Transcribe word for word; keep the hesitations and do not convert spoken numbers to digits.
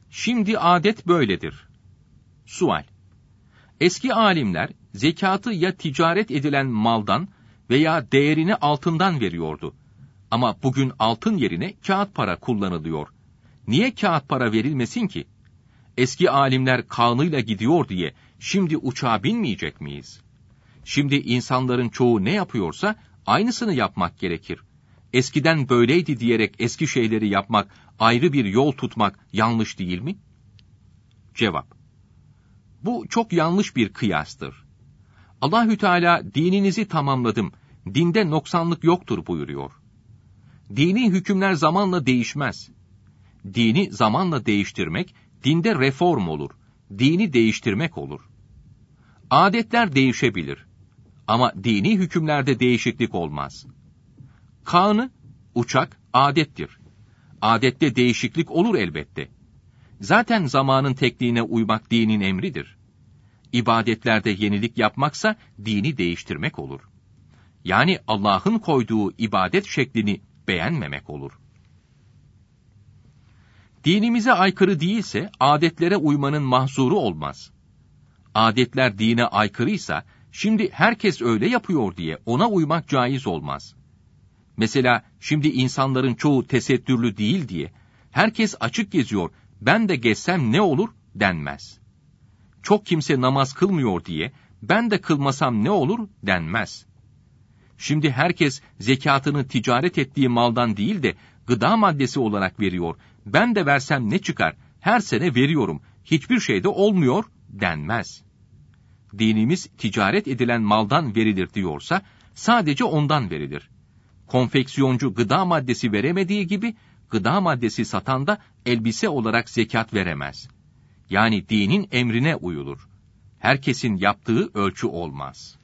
Şimdi adet böyledir. Sual: Eski alimler zekatı ya ticaret edilen maldan veya değerini altından veriyordu. Ama bugün altın yerine kağıt para kullanılıyor. Niye kağıt para verilmesin ki? Eski alimler kanıyla gidiyor diye şimdi uçağa binmeyecek miyiz? Şimdi insanların çoğu ne yapıyorsa aynısını yapmak gerekir. Eskiden böyleydi diyerek eski şeyleri yapmak, ayrı bir yol tutmak yanlış değil mi? Cevap: Bu çok yanlış bir kıyastır. Allahü Teala dininizi tamamladım, dinde noksanlık yoktur buyuruyor. Dini hükümler zamanla değişmez. Dini zamanla değiştirmek, dinde reform olur, dini değiştirmek olur. Adetler değişebilir ama dini hükümlerde değişiklik olmaz. Kanı, uçak, adettir. Adette değişiklik olur elbette. Zaten zamanın tekniğine uymak dinin emridir. İbadetlerde yenilik yapmaksa dini değiştirmek olur. Yani Allah'ın koyduğu ibadet şeklini beğenmemek olur. Dinimize aykırı değilse adetlere uymanın mahzuru olmaz. Adetler dine aykırıysa şimdi herkes öyle yapıyor diye ona uymak caiz olmaz. Mesela şimdi insanların çoğu tesettürlü değil diye herkes açık geziyor, ben de gezsem ne olur denmez. Çok kimse namaz kılmıyor diye ben de kılmasam ne olur denmez. Şimdi herkes zekatını ticaret ettiği maldan değil de gıda maddesi olarak veriyor. Ben de versem ne çıkar? Her sene veriyorum. Hiçbir şey de olmuyor denmez. Dinimiz ticaret edilen maldan verilir diyorsa sadece ondan verilir. Konfeksiyoncu gıda maddesi veremediği gibi gıda maddesi satan da elbise olarak zekat veremez. Yani dinin emrine uyulur. Herkesin yaptığı ölçü olmaz.